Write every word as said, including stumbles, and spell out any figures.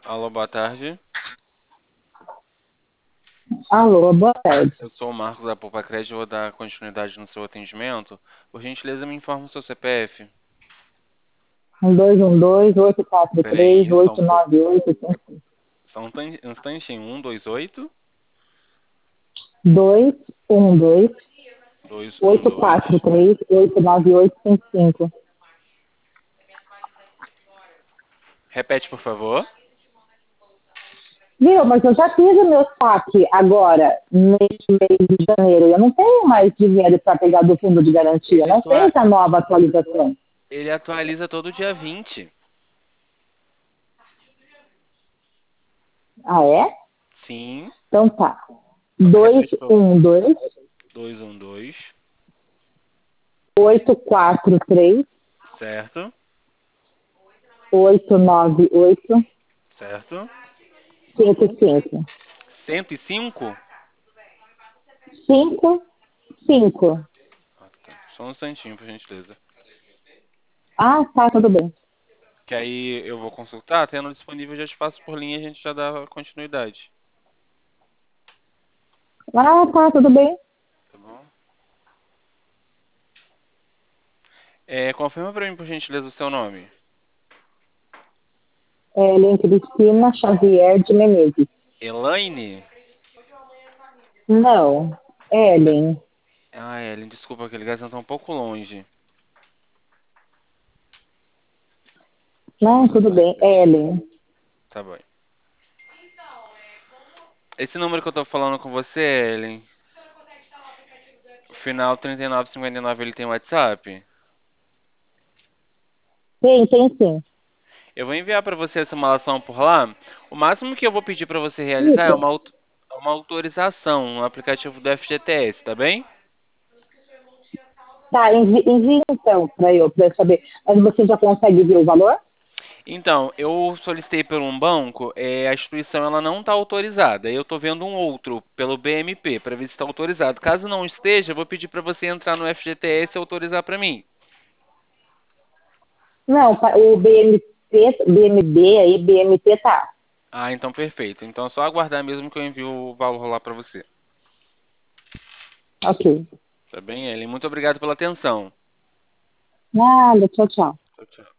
Alô, boa tarde. Alô, boa tarde. Eu sou o Marcos da Poupa Crédito e vou dar continuidade no seu atendimento. Por gentileza, me informe o seu C P F. Um dois um dois, oito quatro três, Peraí, só um oito pouco. nove oito cinco. Só um tan- um instantinho. Um, dois, oito, Dois um dois, dois, um, oito dois. quatro três, oito nove oito cinco cinco. Repete, por favor. Viu, mas eu já fiz o meu saque agora, neste mês de janeiro. Eu não tenho mais dinheiro para pegar do fundo de garantia. Ele, Não atua... fez a nova atualização. Ele atualiza todo dia vinte. Ah, é? Sim. Então tá. Dois Repete, por favor. um dois, dois, um, dois. oito quatro três, Certo. oito nove oito Certo. cinco cinco. Cento e cinco. Cinco cinco. Ah, tá. Só um instantinho, por gentileza. Ah, tá, tudo bem. Que aí eu vou consultar. Tendo disponível, já te passo por linha e a gente já dá continuidade. Ah, tá, tudo bem. Tá bom? É, confirma pra mim, por gentileza, o seu nome. Ellen Cristina Xavier de Menezes. Elaine? Não, Ellen. Ah, Ellen, desculpa, que a ligação tá um pouco longe. Só Não, um tudo bem, instante. Ellen. Tá bom. Esse número que eu tô falando com você, Ellen, o final trinta e nove cinquenta e nove, ele tem WhatsApp? Tem, tem sim. Eu vou enviar pra você a simulação por lá. O máximo que eu vou pedir pra você realizar é uma, Isso. auto- uma autorização no aplicativo do F G T S, tá bem? Tá, envi, envia então para eu, para eu saber. Mas você já consegue ver o valor? Então, eu solicitei por um banco, é, a instituição ela não está autorizada. Eu estou vendo um outro pelo B M P para ver se está autorizado. Caso não esteja, eu vou pedir para você entrar no F G T S e autorizar para mim. Não, pa- o B M P, B M B aí, B M P tá. Ah, então perfeito. Então é só aguardar mesmo que eu envio o valor lá para você. Ok. Tá bem, Ellen? Muito obrigado pela atenção. Nada, tchau, tchau. Tchau, tchau.